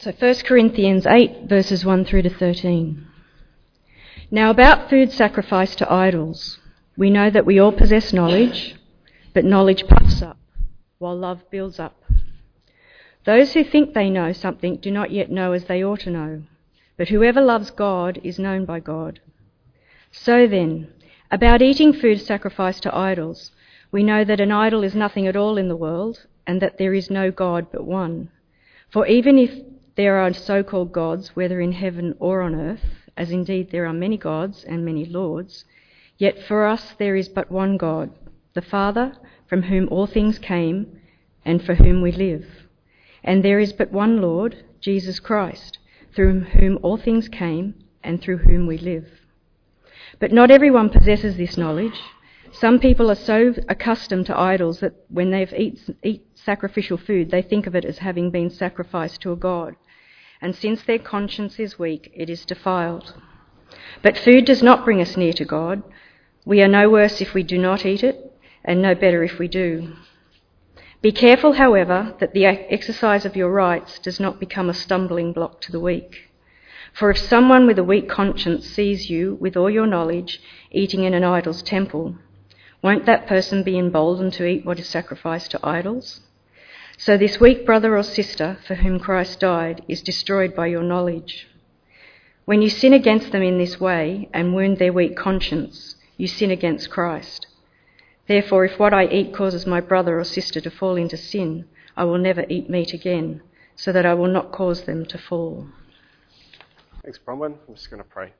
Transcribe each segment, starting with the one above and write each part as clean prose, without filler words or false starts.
So 1 Corinthians 8, verses 1 through to 13. Now about food sacrificed to idols, we know that we all possess knowledge, but knowledge puffs up, while love builds up. Those who think they know something do not yet know as they ought to know, but whoever loves God is known by God. So then, about eating food sacrificed to idols, we know that an idol is nothing at all in the world, and that there is no God but one. For even if there are so-called gods, whether in heaven or on earth, as indeed there are many gods and many lords, yet for us there is but one God, the Father, from whom all things came, and for whom we live. And there is but one Lord, Jesus Christ, through whom all things came, and through whom we live. But not everyone possesses this knowledge. Some people are so accustomed to idols that when they eat sacrificial food, they think of it as having been sacrificed to a god. And since their conscience is weak, it is defiled. But food does not bring us near to God. We are no worse if we do not eat it, and no better if we do. Be careful, however, that the exercise of your rights does not become a stumbling block to the weak. For if someone with a weak conscience sees you, with all your knowledge, eating in an idol's temple, won't that person be emboldened to eat what is sacrificed to idols? So this weak brother or sister for whom Christ died is destroyed by your knowledge. When you sin against them in this way and wound their weak conscience, you sin against Christ. Therefore, if what I eat causes my brother or sister to fall into sin, I will never eat meat again, so that I will not cause them to fall. Thanks, Bronwyn. I'm just going to pray.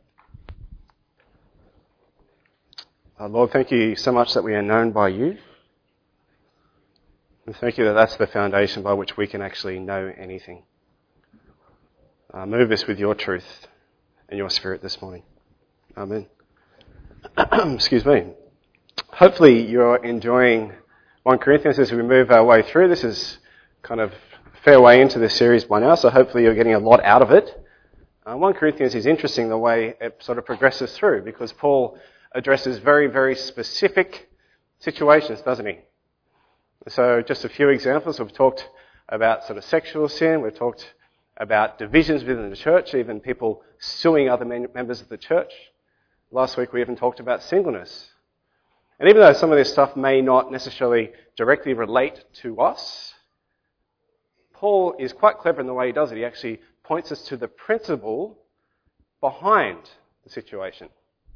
Lord, thank you so much that we are known by you. And thank you that that's the foundation by which we can actually know anything. Move us with your truth and your spirit this morning. Amen. Excuse me. Hopefully you're enjoying 1 Corinthians as we move our way through. This is kind of a fair way into this series by now, so hopefully you're getting a lot out of it. 1 Corinthians is interesting the way it sort of progresses through, because Paul addresses very, very specific situations, doesn't he? So just a few examples. We've talked about sort of sexual sin. We've talked about divisions within the church, even people suing other members of the church. Last week we even talked about singleness. And even though some of this stuff may not necessarily directly relate to us, Paul is quite clever in the way he does it. He actually points us to the principle behind the situation.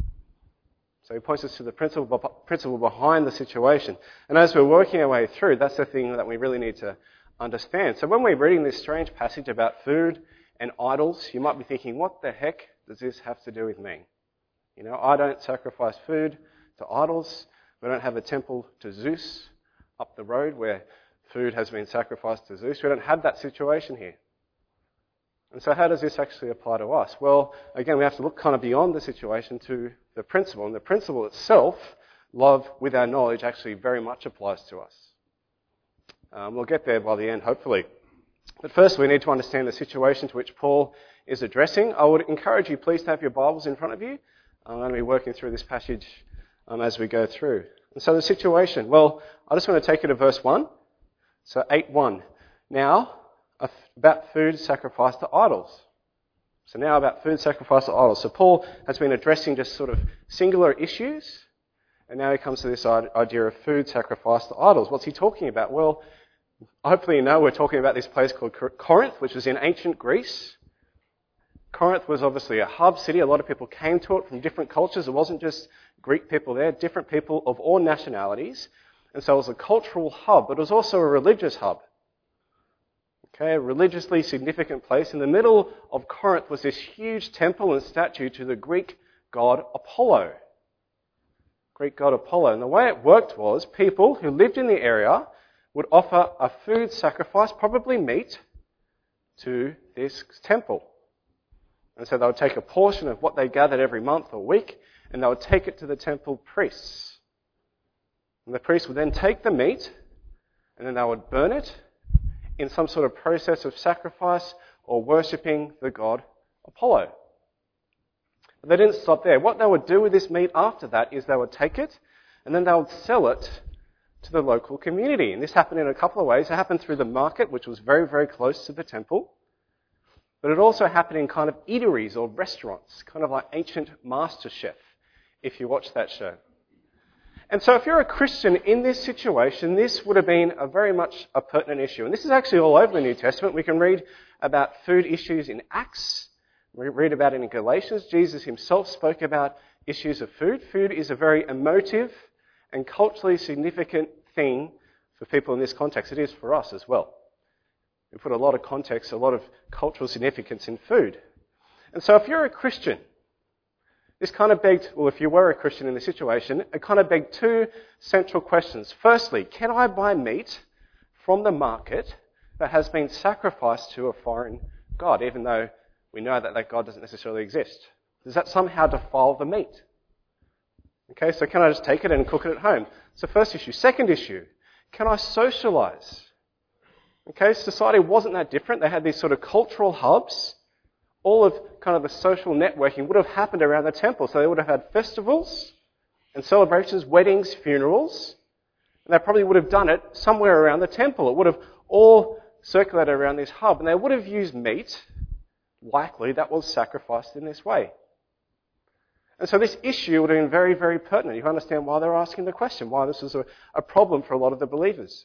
So he points us to the principle behind the situation. And as we're working our way through, that's the thing that we really need to understand. So when we're reading this strange passage about food and idols, you might be thinking, what the heck does this have to do with me? You know, I don't sacrifice food to idols. We don't have a temple to Zeus up the road where food has been sacrificed to Zeus. We don't have that situation here. And so how does this actually apply to us? Well, again, we have to look kind of beyond the situation to the principle. And the principle itself, love with our knowledge, actually very much applies to us. We'll get there by the end, hopefully. But first, we need to understand the situation to which Paul is addressing. I would encourage you, please, to have your Bibles in front of you. I'm going to be working through this passage as we go through. And so the situation, well, I just want to take you to verse 1. So 8:1. Now, about food sacrificed to idols. So now about food sacrificed to idols. So Paul has been addressing just sort of singular issues, and now he comes to this idea of food sacrificed to idols. What's he talking about? Well, hopefully you know we're talking about this place called Corinth, which was in ancient Greece. Corinth was obviously a hub city. A lot of people came to it from different cultures. It wasn't just Greek people there, different people of all nationalities. And so it was a cultural hub, but it was also a religious hub. Okay, a religiously significant place. In the middle of Corinth was this huge temple and statue to the Greek god Apollo. Greek god Apollo. And the way it worked was people who lived in the area would offer a food sacrifice, probably meat, to this temple. And so they would take a portion of what they gathered every month or week, and they would take it to the temple priests. And the priests would then take the meat, and then they would burn it in some sort of process of sacrifice or worshipping the god Apollo. But they didn't stop there. What they would do with this meat after that is they would take it and then they would sell it to the local community. And this happened in a couple of ways. It happened through the market, which was very, very close to the temple. But it also happened in kind of eateries or restaurants, kind of like ancient MasterChef, if you watch that show. And so if you're a Christian in this situation, this would have been very much a pertinent issue. And this is actually all over the New Testament. We can read about food issues in Acts. We read about it in Galatians. Jesus himself spoke about issues of food. Food is a very emotive and culturally significant thing for people in this context. It is for us as well. We put a lot of context, a lot of cultural significance in food. And so if you're a Christian, this kind of begged, well, if you were a Christian in this situation, it kind of begged two central questions. Firstly, can I buy meat from the market that has been sacrificed to a foreign god, even though we know that God doesn't necessarily exist? Does that somehow defile the meat? Okay, so can I just take it and cook it at home? It's the first issue. Second issue, can I socialise? Okay, society wasn't that different. They had these sort of cultural hubs. All of kind of the social networking would have happened around the temple. So they would have had festivals and celebrations, weddings, funerals. And they probably would have done it somewhere around the temple. It would have all circulated around this hub. And they would have used meat, likely, that was sacrificed in this way. And so this issue would have been very, very pertinent. You can understand why they're asking the question, why this was a problem for a lot of the believers.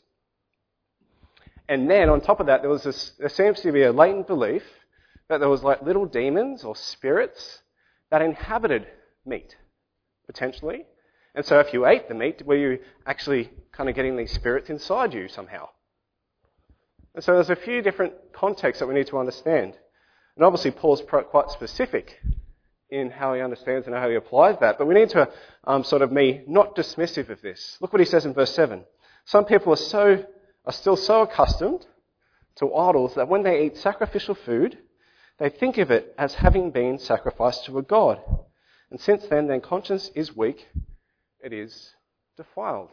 And then, on top of that, there seems to be a latent belief that there was like little demons or spirits that inhabited meat, potentially. And so if you ate the meat, were you actually kind of getting these spirits inside you somehow? And so there's a few different contexts that we need to understand. And obviously Paul's quite specific in how he understands and how he applies that. But we need to sort of be not dismissive of this. Look what he says in verse 7. Some people are still so accustomed to idols that when they eat sacrificial food, they think of it as having been sacrificed to a god. And since then, their conscience is weak, it is defiled.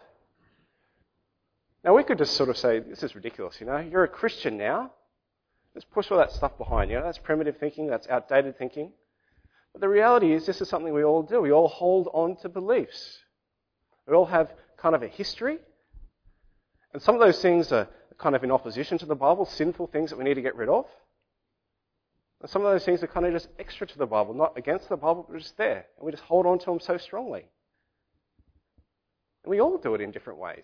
Now, we could just sort of say, this is ridiculous, You're a Christian now. Let's push all that stuff behind you. That's primitive thinking, that's outdated thinking. But the reality is, this is something we all do. We all hold on to beliefs. We all have kind of a history. And some of those things are kind of in opposition to the Bible, sinful things that we need to get rid of. And some of those things are kind of just extra to the Bible, not against the Bible, but just there. And we just hold on to them so strongly. And we all do it in different ways.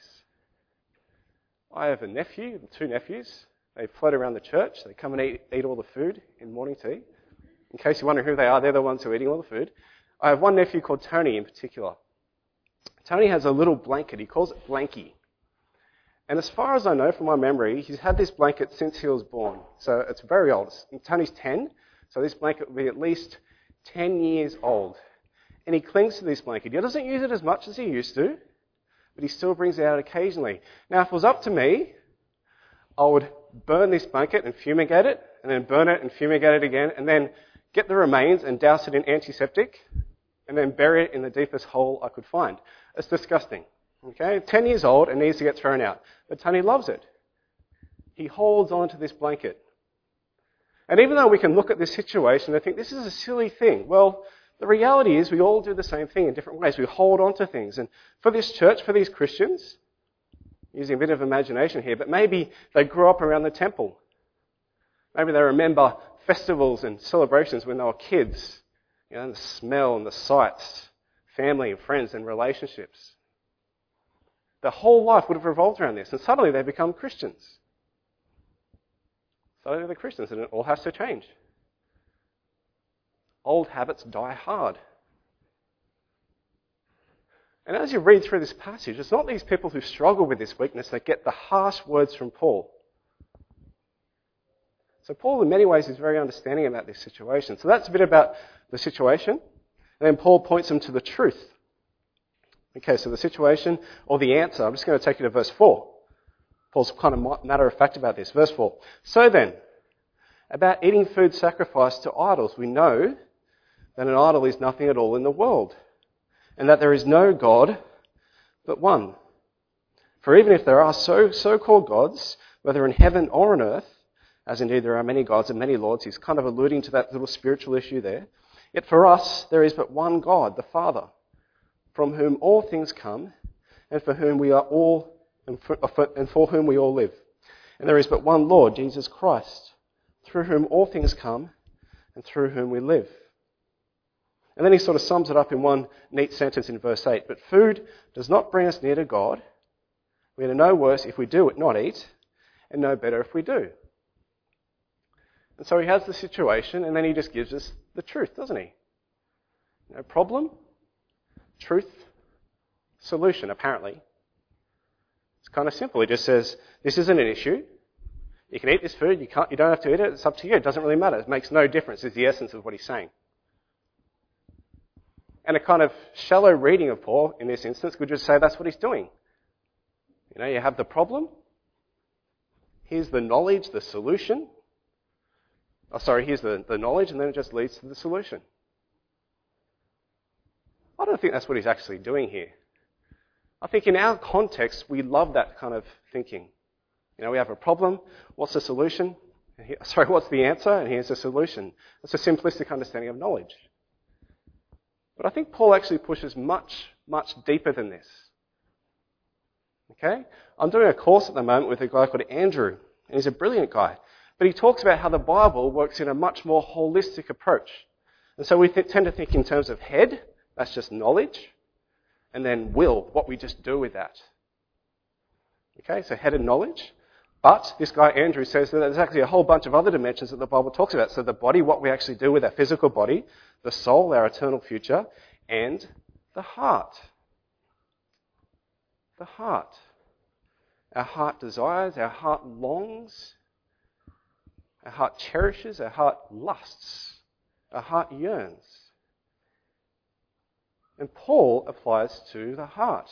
I have a nephew, two nephews. They float around the church. They come and eat all the food in morning tea. In case you're wondering who they are, they're the ones who are eating all the food. I have one nephew called Tony in particular. Tony has a little blanket. He calls it Blanky. And as far as I know from my memory, he's had this blanket since he was born. So it's very old. Tony's 10, so this blanket will be at least 10 years old. And he clings to this blanket. He doesn't use it as much as he used to, but he still brings it out occasionally. Now, if it was up to me, I would burn this blanket and fumigate it, and then burn it and fumigate it again, and then get the remains and douse it in antiseptic, and then bury it in the deepest hole I could find. It's disgusting. Okay, 10 years old and needs to get thrown out. But Tony loves it. He holds on to this blanket. And even though we can look at this situation and think, this is a silly thing, well, the reality is we all do the same thing in different ways. We hold on to things. And for this church, for these Christians, using a bit of imagination here, but maybe they grew up around the temple. Maybe they remember festivals and celebrations when they were kids. The smell and the sights, family and friends and relationships. Their whole life would have revolved around this, and suddenly they become Christians. Suddenly they're Christians, and it all has to change. Old habits die hard. And as you read through this passage, it's not these people who struggle with this weakness that get the harsh words from Paul. So Paul, in many ways, is very understanding about this situation. So that's a bit about the situation. And then Paul points them to the truth. Okay, so the situation or the answer, I'm just going to take you to verse 4. Paul's kind of matter of fact about this. Verse 4. So then, about eating food sacrificed to idols, we know that an idol is nothing at all in the world, and that there is no God but one. For even if there are so-called gods, whether in heaven or on earth, as indeed there are many gods and many lords, he's kind of alluding to that little spiritual issue there, yet for us there is but one God, the Father, from whom all things come, and for whom we are all, and for whom we all live. And there is but one Lord, Jesus Christ, through whom all things come and through whom we live. And then he sort of sums it up in one neat sentence in verse 8. But food does not bring us near to God. We are no worse if we do it, not eat, and no better if we do. And so he has the situation, and then he just gives us the truth, doesn't he? No problem, truth, solution, apparently. It's kind of simple. He just says, this isn't an issue. You can eat this food, you don't have to eat it, it's up to you. It doesn't really matter. It makes no difference, is the essence of what he's saying. And a kind of shallow reading of Paul in this instance could just say that's what he's doing. You know, you have the problem. Here's the knowledge, the solution. Here's the knowledge, and then it just leads to the solution. I don't think that's what he's actually doing here. I think in our context, we love that kind of thinking. You know, we have a problem. What's the solution? What's the answer? And here's the solution. It's a simplistic understanding of knowledge. But I think Paul actually pushes much, much deeper than this. Okay? I'm doing a course at the moment with a guy called Andrew, and he's a brilliant guy. But he talks about how the Bible works in a much more holistic approach. And so we tend to think in terms of head, that's just knowledge, and then will, what we just do with that. Okay, so head and knowledge. But this guy Andrew says that there's actually a whole bunch of other dimensions that the Bible talks about. So the body, what we actually do with our physical body, the soul, our eternal future, and the heart. The heart. Our heart desires, our heart longs, our heart cherishes, our heart lusts, our heart yearns. And Paul applies to the heart.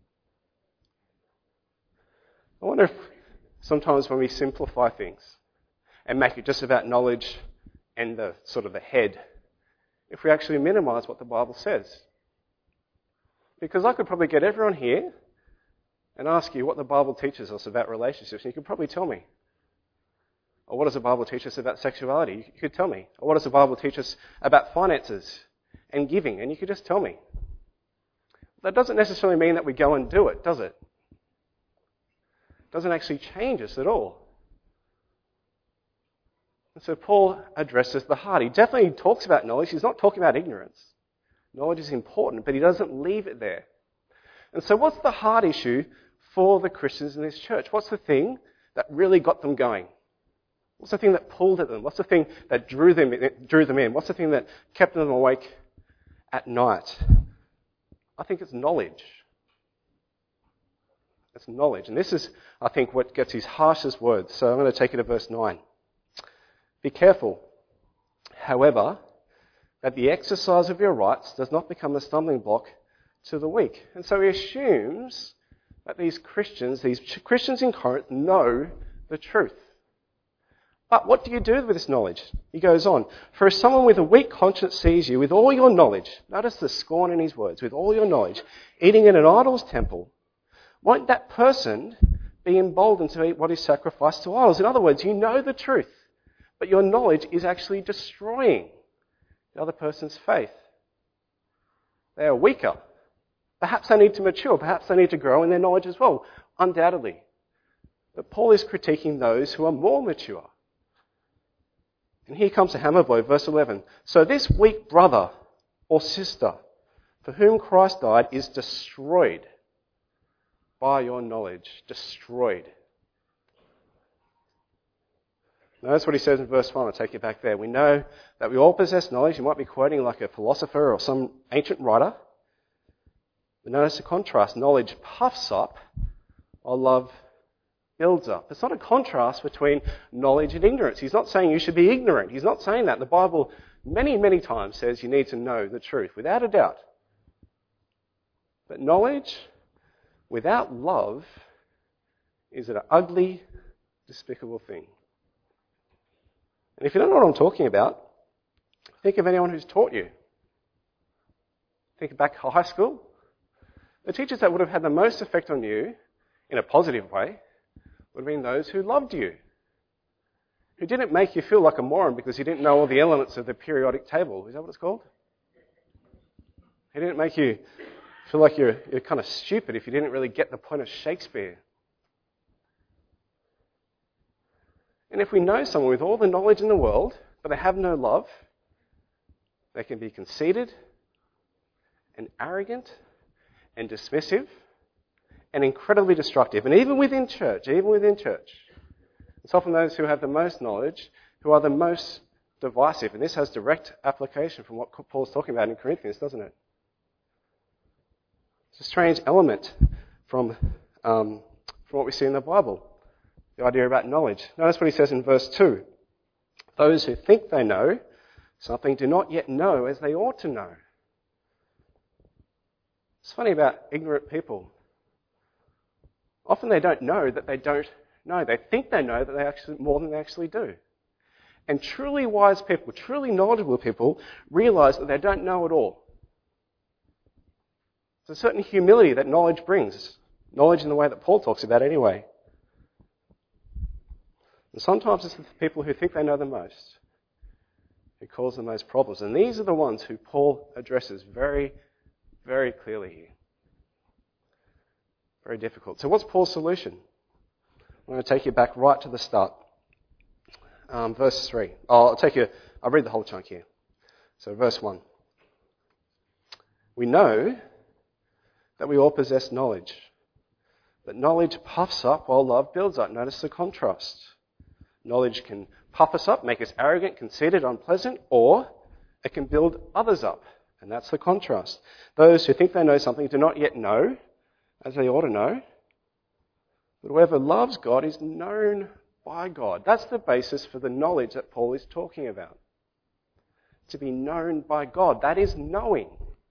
I wonder if sometimes when we simplify things and make it just about knowledge and the sort of the head, if we actually minimize what the Bible says. Because I could probably get everyone here and ask you what the Bible teaches us about relationships, and you could probably tell me. Or what does the Bible teach us about sexuality? You could tell me. Or what does the Bible teach us about finances and giving? And you could just tell me. That doesn't necessarily mean that we go and do it, does it? It doesn't actually change us at all. And so Paul addresses the heart. He definitely talks about knowledge. He's not talking about ignorance. Knowledge is important, but he doesn't leave it there. And so what's the heart issue for the Christians in this church? What's the thing that really got them going? What's the thing that pulled at them? What's the thing that drew them in? What's the thing that kept them awake at night? I think it's knowledge. It's knowledge. And this is, I think, what gets his harshest words. So I'm going to take it to verse 9. Be careful, however, that the exercise of your rights does not become a stumbling block to the weak. And so he assumes that these Christians in Corinth, know the truth. But what do you do with this knowledge? He goes on, for if someone with a weak conscience sees you with all your knowledge, notice the scorn in his words, with all your knowledge, eating in an idol's temple, won't that person be emboldened to eat what is sacrificed to idols? In other words, you know the truth, but your knowledge is actually destroying the other person's faith. They are weaker. Perhaps they need to mature. Perhaps they need to grow in their knowledge as well, undoubtedly. But Paul is critiquing those who are more mature. And here comes a hammer blow, verse 11. So this weak brother or sister for whom Christ died is destroyed by your knowledge. Destroyed. Notice what he says in verse 1. I'll take you back there. We know that we all possess knowledge. You might be quoting like a philosopher or some ancient writer. But notice the contrast. Knowledge puffs up, while love builds up. It's not a contrast between knowledge and ignorance. He's not saying you should be ignorant. He's not saying that. The Bible many, many times says you need to know the truth, without a doubt. But knowledge without love is an ugly, despicable thing. And if you don't know what I'm talking about, think of anyone who's taught you. Think back to high school. The teachers that would have had the most effect on you, in a positive way, would have been those who loved you. Who didn't make you feel like a moron because you didn't know all the elements of the periodic table. Is that what it's called? He didn't make you feel like you're kind of stupid if you didn't really get the point of Shakespeare. And if we know someone with all the knowledge in the world, but they have no love, they can be conceited and arrogant and dismissive and incredibly destructive. And even within church, it's often those who have the most knowledge who are the most divisive. And this has direct application from what Paul's talking about in Corinthians, doesn't it? It's a strange element from what we see in the Bible, the idea about knowledge. Notice what he says in verse 2. Those who think they know something do not yet know as they ought to know. It's funny about ignorant people. Often they don't know that they don't know. They think they know that they actually more than they actually do. And truly wise people, truly knowledgeable people, realize that they don't know it all. There's a certain humility that knowledge brings. Knowledge in the way that Paul talks about anyway. And sometimes it's the people who think they know the most who cause the most problems. And these are the ones who Paul addresses very, very clearly here. Very difficult. So what's Paul's solution? I'm going to take you back right to the start. Verse 3. I'll read the whole chunk here. So verse 1. We know that we all possess knowledge. But knowledge puffs up while love builds up. Notice the contrast. Knowledge can puff us up, make us arrogant, conceited, unpleasant, or it can build others up. And that's the contrast. Those who think they know something do not yet know as they ought to know. But whoever loves God is known by God. That's the basis for the knowledge that Paul is talking about. To be known by God. That is knowing.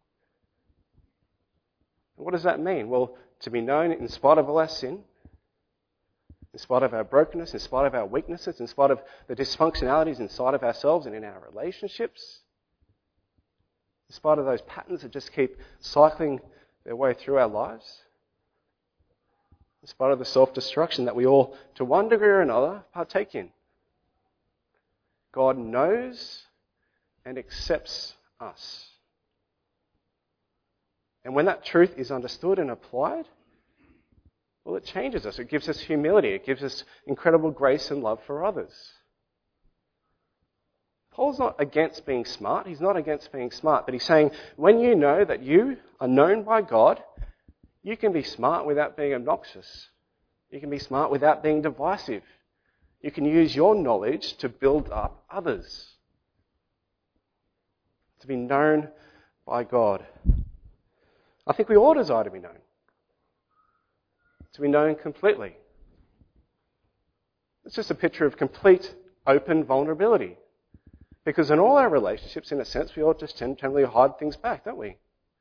And what does that mean? Well, to be known in spite of all our sin, in spite of our brokenness, in spite of our weaknesses, in spite of the dysfunctionalities inside of ourselves and in our relationships, in spite of those patterns that just keep cycling their way through our lives, in spite of the self-destruction that we all, to one degree or another, partake in. God knows and accepts us. And when that truth is understood and applied, well, it changes us. It gives us humility. It gives us incredible grace and love for others. Paul's not against being smart. He's not against being smart. But he's saying when you know that you are known by God, you can be smart without being obnoxious. You can be smart without being divisive. You can use your knowledge to build up others. To be known by God. I think we all desire to be known. To be known completely. It's just a picture of complete, open vulnerability. Because in all our relationships, in a sense, we all just generally hide things back, don't we?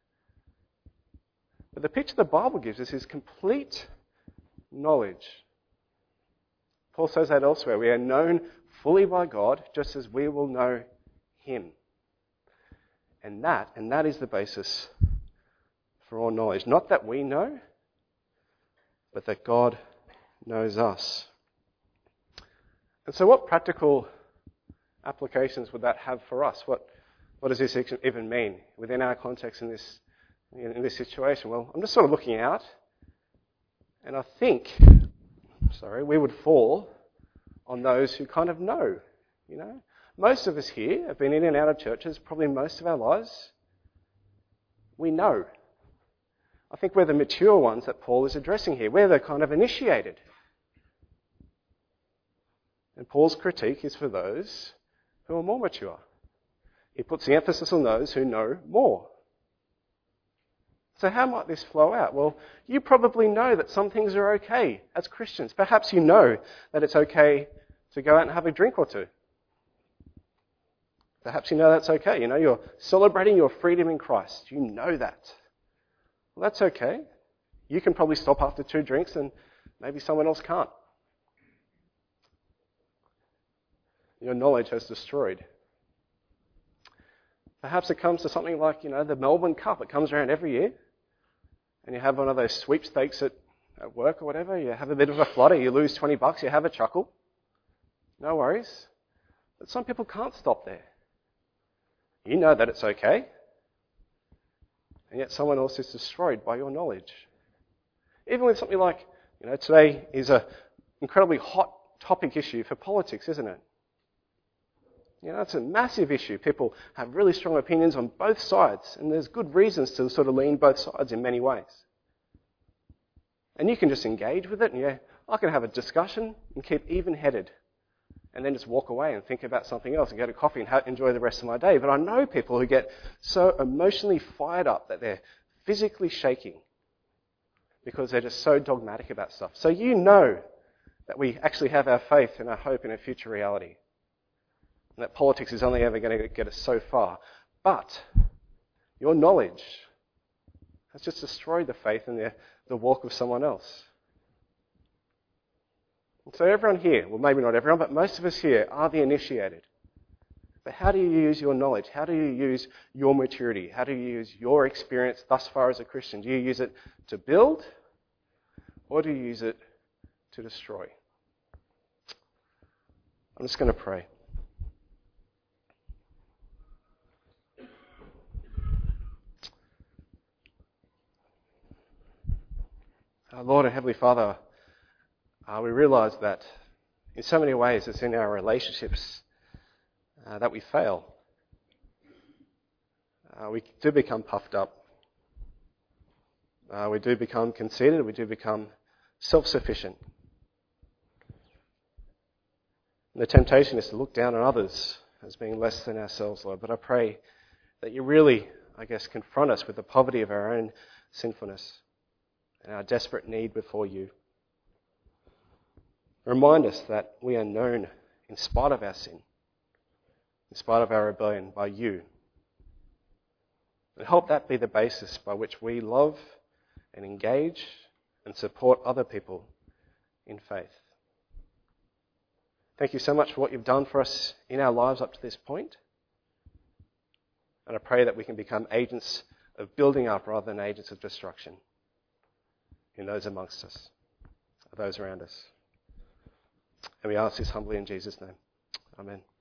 But the picture the Bible gives us is complete knowledge. Paul says that elsewhere. We are known fully by God, just as we will know Him. And that is the basis for all knowledge. Not that we know, but that God knows us. And so what practical applications would that have for us? What does this even mean within our context in this situation? Well, I'm just sort of looking out, and I think, we would fall on those who kind of know, you know. Most of us here have been in and out of churches probably most of our lives. We know. I think we're the mature ones that Paul is addressing here. We're the kind of initiated. And Paul's critique is for those who are more mature. He puts the emphasis on those who know more. So how might this flow out? Well, you probably know that some things are okay as Christians. Perhaps you know that it's okay to go out and have a drink or two. Perhaps you know that's okay. You know, you're celebrating your freedom in Christ. You know that. Well, that's okay. You can probably stop after 2 drinks and maybe someone else can't. Your knowledge has destroyed. Perhaps it comes to something like, the Melbourne Cup. It comes around every year. And you have one of those sweepstakes at work or whatever. You have a bit of a flutter. You lose $20. You have a chuckle. No worries. But some people can't stop there. You know that it's okay. And yet someone else is destroyed by your knowledge. Even with something like, today is an incredibly hot topic issue for politics, isn't it? You know, it's a massive issue. People have really strong opinions on both sides, and there's good reasons to sort of lean both sides in many ways. And you can just engage with it, and I can have a discussion and keep even-headed, and then just walk away and think about something else and go to coffee and enjoy the rest of my day. But I know people who get so emotionally fired up that they're physically shaking because they're just so dogmatic about stuff. So you know that we actually have our faith and our hope in a future reality. And that politics is only ever going to get us so far. But your knowledge has just destroyed the faith and the walk of someone else. And so everyone here, well maybe not everyone, but most of us here are the initiated. But how do you use your knowledge? How do you use your maturity? How do you use your experience thus far as a Christian? Do you use it to build, or do you use it to destroy? I'm just going to pray. Lord and Heavenly Father, we realise that in so many ways it's in our relationships that we fail. We do become puffed up. We do become conceited. We do become self-sufficient. And the temptation is to look down on others as being less than ourselves, Lord. But I pray that you really, confront us with the poverty of our own sinfulness and our desperate need before you. Remind us that we are known in spite of our sin, in spite of our rebellion, by you. And help that be the basis by which we love and engage and support other people in faith. Thank you so much for what you've done for us in our lives up to this point. And I pray that we can become agents of building up rather than agents of destruction in those amongst us, those around us. And we ask this humbly in Jesus' name. Amen.